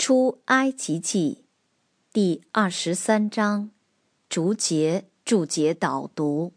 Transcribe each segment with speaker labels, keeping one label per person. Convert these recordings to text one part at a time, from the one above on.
Speaker 1: 出埃及记第23章注解导读。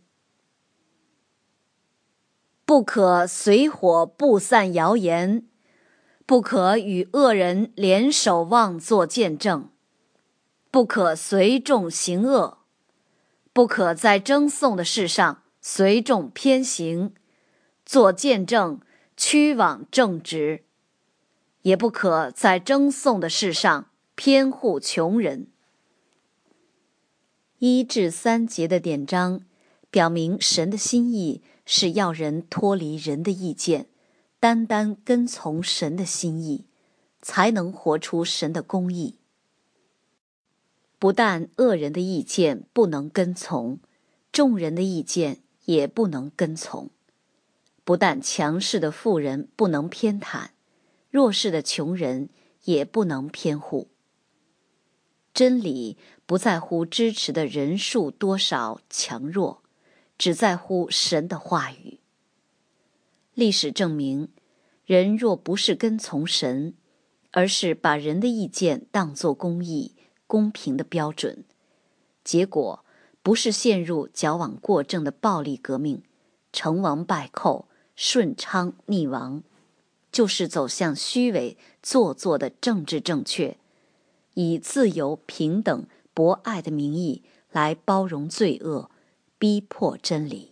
Speaker 1: 不可随火布散谣言，不可与恶人联手妄作见证，不可随众行恶，不可在争讼的事上随众偏行，作见证屈枉正直，也不可在争讼的事上偏护穷人。1至3节的典章表明神的心意是要人脱离人的意见，单单跟从神的心意，才能活出神的公义。不但恶人的意见不能跟从，众人的意见也不能跟从。不但强势的富人不能偏袒，弱势的穷人也不能偏护。真理不在乎支持的人数多少强弱，只在乎神的话语。历史证明，人若不是跟从神，而是把人的意见当作公义、公平的标准，结果不是陷入矫枉过正的暴力革命，成王败寇，顺昌逆王，就是走向虚伪做作的政治正确，以自由、平等、博爱的名义来包容罪恶，逼迫真理。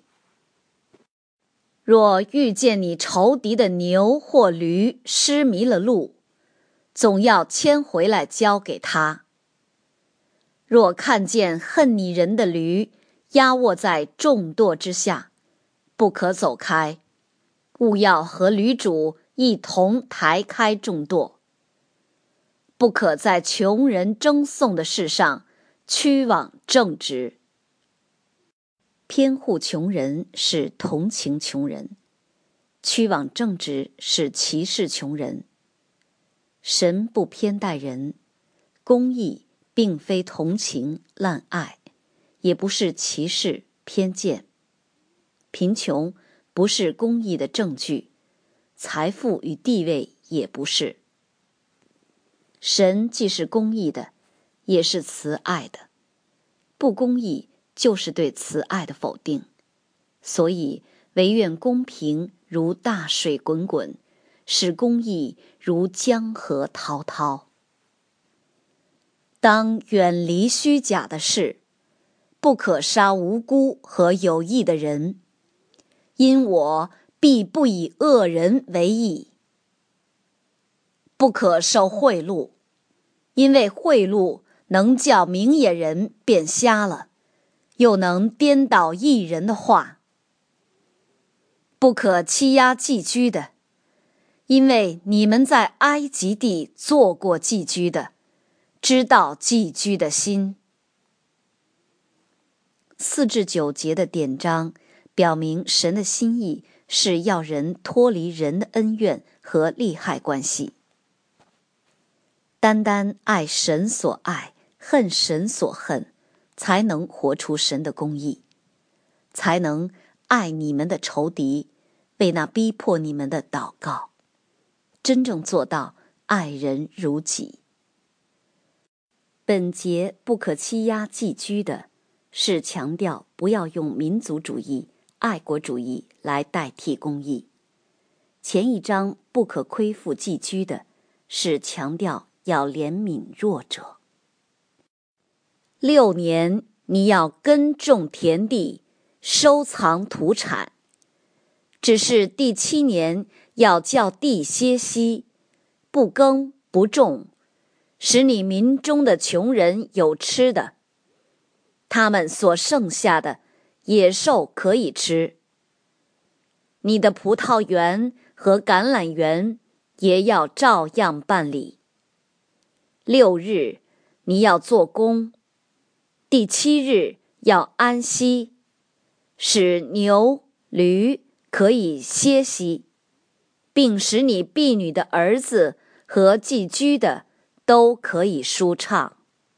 Speaker 1: 若遇见你仇敌的牛或驴失迷了路，总要牵回来交给他。若看见恨你人的驴压卧在重舵之下，不可走开，务要和驴主一同抬开重舵。不可在穷人争讼的事上屈枉正直。偏护穷人是同情穷人，屈枉正直是歧视穷人。神不偏待人，公义并非同情滥爱，也不是歧视偏见。贫穷不是公义的证据，财富与地位也不是。神既是公义的，也是慈爱的，不公义就是对慈爱的否定。所以惟愿公平如大水滚滚，使公义如江河滔滔。当远离虚假的事，不可杀无辜和有义的人，因我必不以恶人为义。不可受贿赂，因为贿赂能叫明眼人变瞎了，又能颠倒义人的话。不可欺压寄居的，因为你们在埃及地做过寄居的，知道寄居的心。4至9节的典章表明神的心意是要人脱离人的恩怨和利害关系，单单爱神所爱，恨神所恨，才能活出神的公义，才能爱你们的仇敌，为那逼迫你们的祷告，真正做到爱人如己。本节不可欺压寄居的，是强调不要用民族主义、爱国主义来代替公义。前一章不可亏负寄居的，是强调要怜悯弱者。6年你要耕种田地，收藏土产，只是第7年要叫地歇息，不耕不种，使你民中的穷人有吃的，他们所剩下的野兽可以吃。你的葡萄园和橄榄园也要照样办理。6日你要做工，第7日要安息，使牛驴可以歇息，并使你婢女的儿子和寄居的都可以舒畅。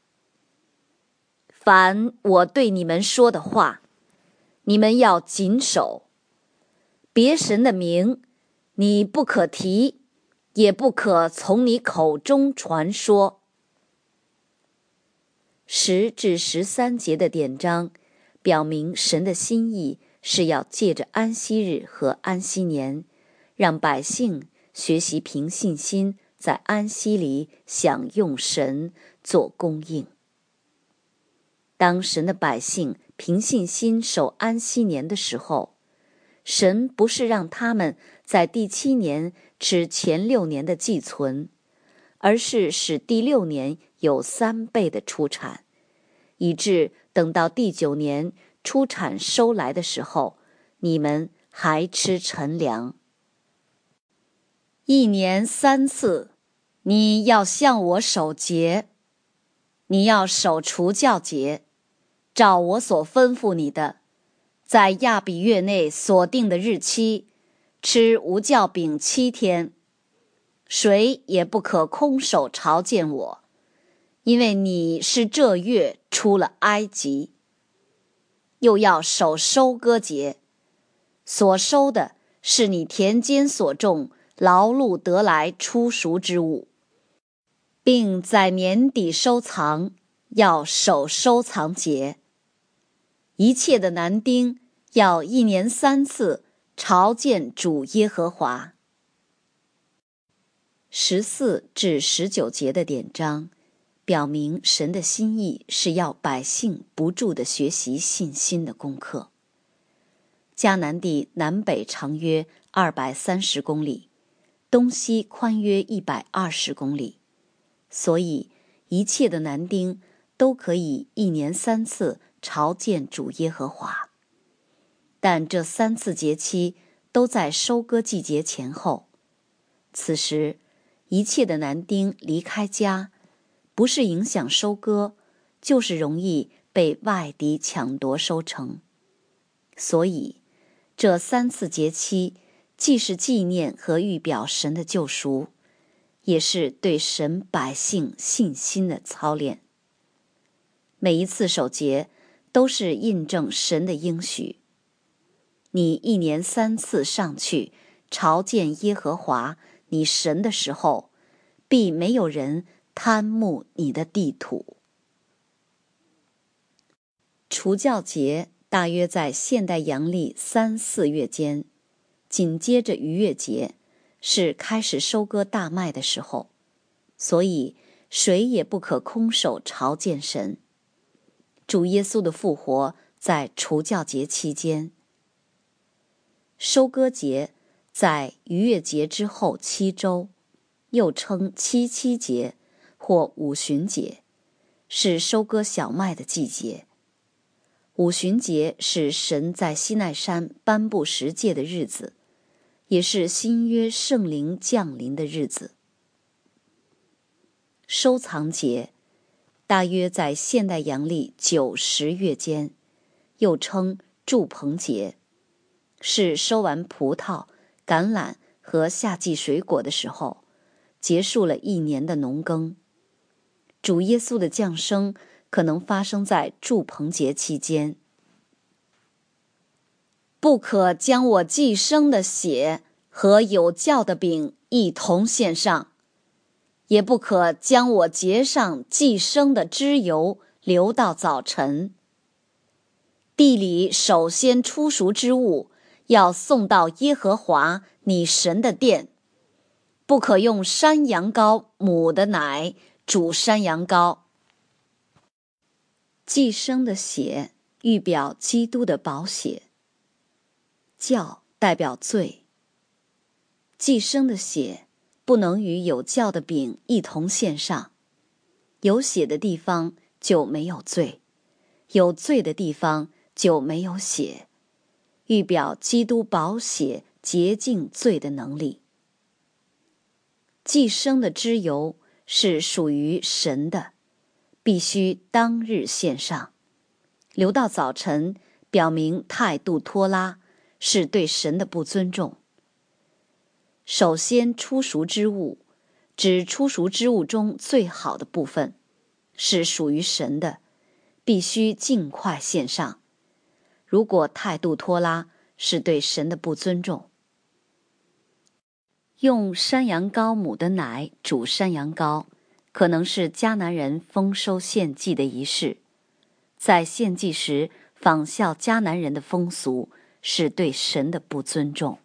Speaker 1: 凡我对你们说的话，你们要谨守。别神的名你不可提， 也不可从你口中传说。10至13节的典章表明神的心意是要借着安息日和安息年，让百姓学习凭信心在安息里享用神做供应。当神的百姓凭信心守安息年的时候，神不是让他们在第7年吃前6年的寄存，而是使第6年有3倍的出产，以致等到第9年出产收来的时候，你们还吃陈粮。1年3次，你要向我守节，你要守除酵节，照我所吩咐你的，在亚比月内所定的日期，吃无酵饼7天，谁也不可空手朝见我，因为你是这月出了埃及。又要守收割节，所收的是你田间所种劳碌得来初熟之物，并在年底收藏，要守收藏节。一切的男丁要1年3次朝见主耶和华。14至19节的典章表明神的心意是要百姓不住地学习信心的功课。迦南地南北长约230公里，东西宽约120公里，所以一切的男丁都可以1年3次朝见主耶和华。但这3次节期都在收割季节前后，此时一切的男丁离开家，不是影响收割，就是容易被外敌抢夺收成。所以这3次节期既是纪念和预表神的救赎，也是对神百姓信心的操练。每一次守节都是印证神的应许，你1年3次上去朝见耶和华你神的时候，必没有人贪慕你的地土。除酵节大约在现代阳历3、4月间，紧接着逾越节，是开始收割大麦的时候，所以谁也不可空手朝见神。主耶稣的复活在除酵节期间。收割节在逾越节之后7周，又称7节或五旬节，是收割小麦的季节。五旬节是神在西奈山颁布十诫的日子，也是新约圣灵降临的日子。收藏节大约在现代阳历9、10月间，又称住棚节，是收完葡萄、橄榄和夏季水果的时候，结束了1年的农耕。主耶稣的降生可能发生在住棚节期间。不可将我祭牲的血和有酵的饼一同献上，也不可将我节上祭牲的脂油留到早晨。地里首先出熟之物要送到耶和华你神的殿，不可用山羊羔母的奶煮山羊羔。祭牲的血预表基督的宝血，酵代表罪。祭牲的血不能与有酵的饼一同献上，有血的地方就没有罪，有罪的地方就没有血，预表基督宝血洁净罪的能力。祭牲的脂油是属于神的，必须当日献上，留到早晨，表明态度拖拉，是对神的不尊重。首先出熟之物，指出熟之物中最好的部分，是属于神的，必须尽快献上。如果态度拖拉，是对神的不尊重。 用山羊羔母的奶煮山羊羔，可能是迦南人丰收献祭的仪式。在献祭时仿效迦南人的风俗，是对神的不尊重。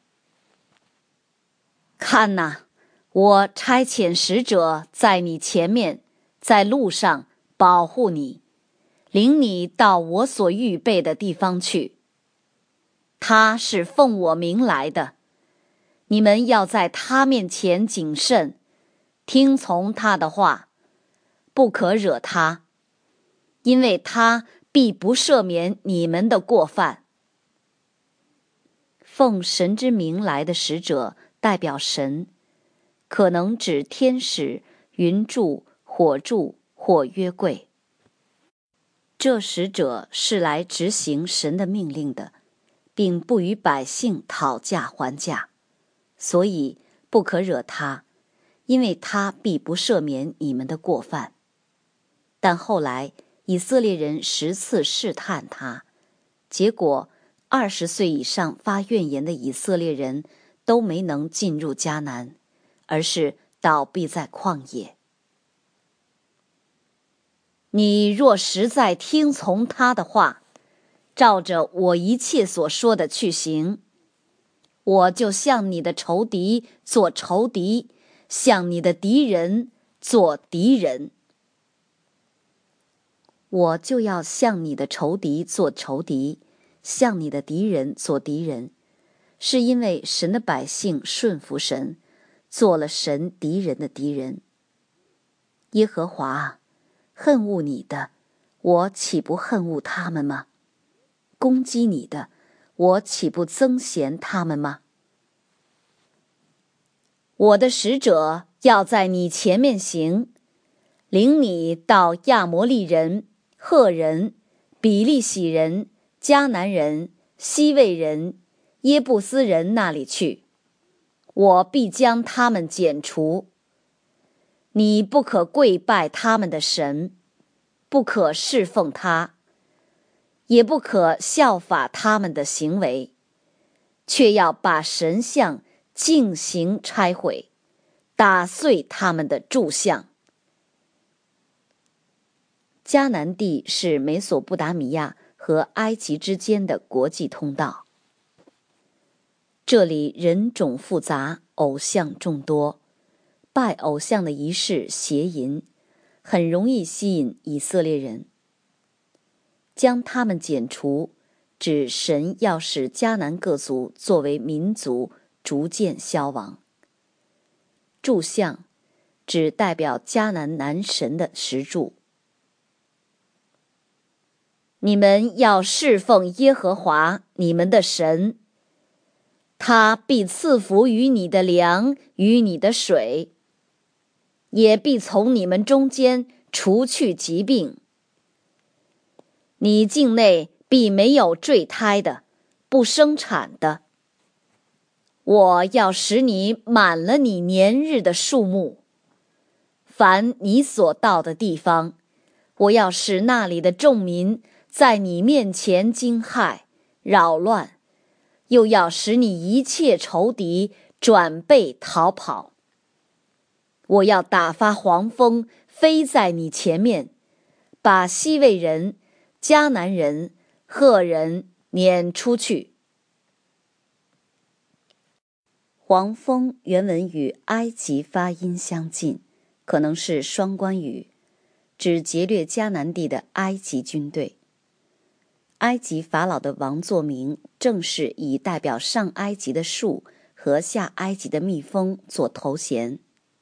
Speaker 1: 看哪，我差遣使者在你前面，在路上保护你，领你到我所预备的地方去。他是奉我名来的，你们要在他面前谨慎，听从他的话，不可惹他，因为他必不赦免你们的过犯。奉神之名来的使者代表神，可能指天使、云柱、火柱或约柜。这使者是来执行神的命令的，并不与百姓讨价还价，所以不可惹他，因为他必不赦免你们的过犯。但后来以色列人10次试探他，结果20岁以上发怨言的以色列人都没能进入迦南，而是倒闭在旷野。你若实在听从他的话，照着我一切所说的去行，我就向你的仇敌做仇敌，向你的敌人做敌人。我就要向你的仇敌做仇敌，向你的敌人做敌人，是因为神的百姓顺服神，做了神敌人的敌人。耶和华啊，恨恶你的，我岂不恨恶他们吗？攻击你的，我岂不憎嫌他们吗？我的使者要在你前面行，领你到亚摩利人、赫人、比利洗人、迦南人、西魏人、耶布斯人那里去，我必将他们剪除。你不可跪拜他们的神，不可侍奉他，也不可效法他们的行为，却要把神像尽行拆毁，打碎他们的柱像。迦南地是美索不达米亚和埃及之间的国际通道，这里人种复杂，偶像众多，拜偶像的仪式邪淫，很容易吸引以色列人。将他们剪除，指神要使迦南各族作为民族逐渐消亡。柱像指代表迦南男神的石柱。你们要侍奉耶和华你们的神，他必赐福于你的粮与你的水，也必从你们中间除去疾病。你境内必没有坠胎的，不生产的。我要使你满了你年日的数目，凡你所到的地方，我要使那里的众民在你面前惊骇、扰乱，又要使你一切仇敌转背逃跑。我要打发黄蜂飞在你前面，把西魏人、迦南人、赫人撵出去。黄蜂原文与埃及发音相近，可能是双关语，指劫掠迦南地的埃及军队。埃及法老的王座名正是以代表上埃及的树和下埃及的蜜蜂做头衔。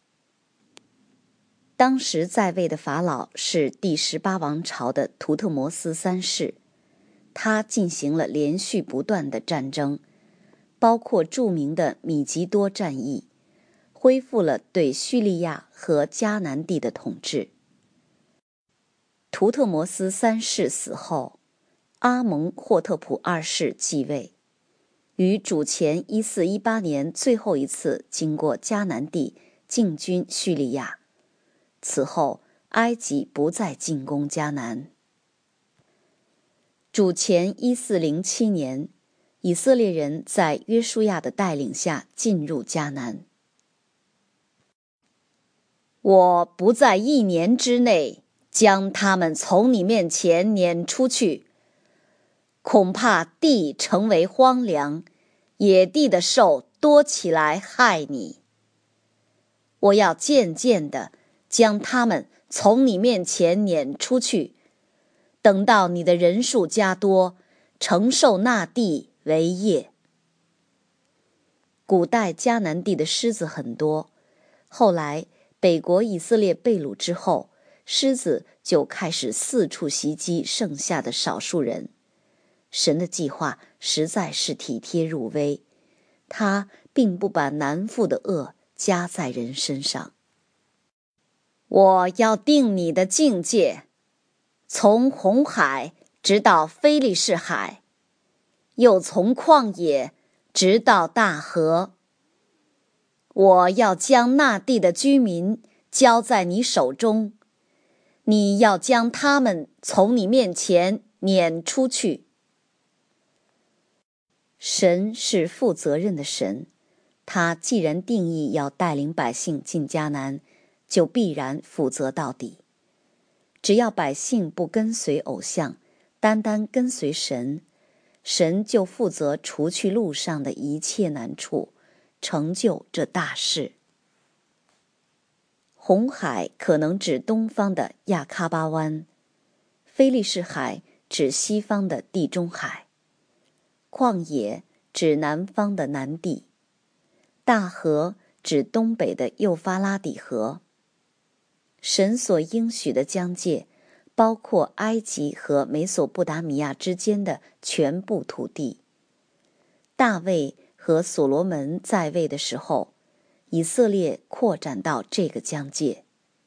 Speaker 1: 当时在位的法老是第18王朝的图特摩斯3世，他进行了连续不断的战争，包括著名的米吉多战役，恢复了对叙利亚和迦南地的统治。图特摩斯3世死后，阿蒙霍特普2世继位，于主前1418年最后一次经过迦南地进军叙利亚。此后，埃及不再进攻迦南。主前1407年，以色列人在约书亚的带领下进入迦南。 我不在1年之内将他们从你面前撵出去，恐怕地成为荒凉，野地的兽多起来害你。我要渐渐地将他们从你面前撵出去，等到你的人数加多，承受那地为业。古代迦南地的狮子很多，后来北国以色列被掳之后，狮子就开始四处袭击剩下的少数人。神的计划实在是体贴入微，他并不把难负的恶加在人身上。我要定你的境界，从红海直到非利士海，又从旷野直到大河。我要将那地的居民交在你手中，你要将他们从你面前撵出去。神是负责任的神，他既然定义要带领百姓进迦南，就必然负责到底。只要百姓不跟随偶像，单单跟随神，神就负责除去路上的一切难处，成就这大事。红海可能指东方的亚喀巴湾，非利士海指西方的地中海，旷野指南方的南地，大河指东北的幼发拉底河。神所应许的疆界包括埃及和美索不达米亚之间的全部土地。大卫和所罗门在位的时候，以色列扩展到这个疆界。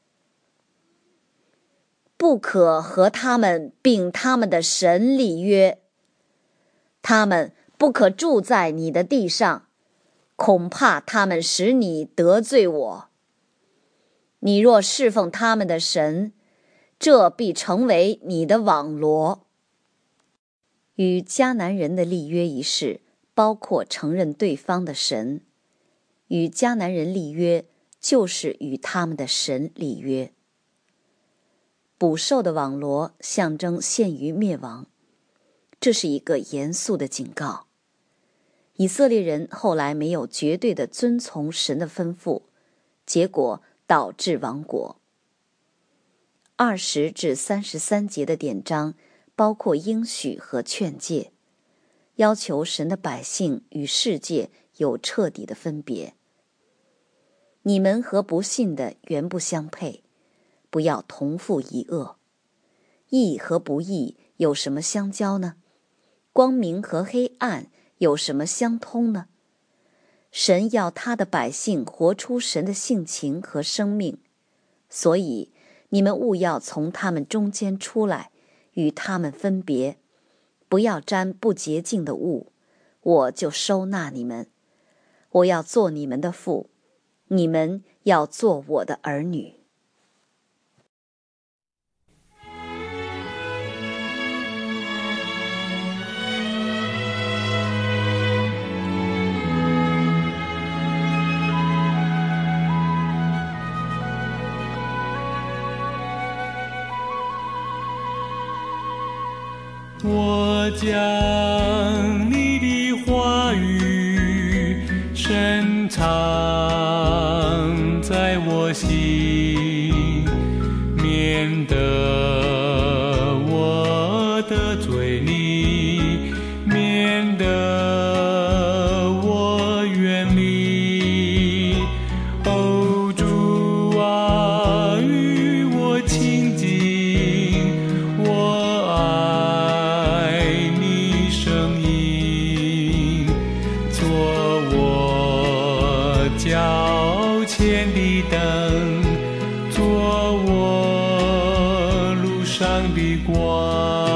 Speaker 1: 不可和他们并他们的神立约，他们不可住在你的地上，恐怕他们使你得罪我。你若侍奉他们的神，这必成为你的网罗。与迦南人的立约一事，包括承认对方的神。与迦南人立约，就是与他们的神立约。捕兽的网罗象征陷于灭亡，这是一个严肃的警告。以色列人后来没有绝对的遵从神的吩咐，结果导致亡国。20至33节的典章包括应许和劝诫，要求神的百姓与世界有彻底的分别。你们和不信的原不相配，不要同负一恶。义和不义有什么相交呢？光明和黑暗有什么相通呢？神要他的百姓活出神的性情和生命，所以你们务要从他们中间出来，与他们分别，不要沾不洁净的物，我就收纳你们。我要做你们的父，你们要做我的儿女。
Speaker 2: 我将你的话语深藏在我心，免得我得罪你，免得我远离。哦，主啊，与我亲近，我爱你声音，做我脚前的灯，做我路上的光。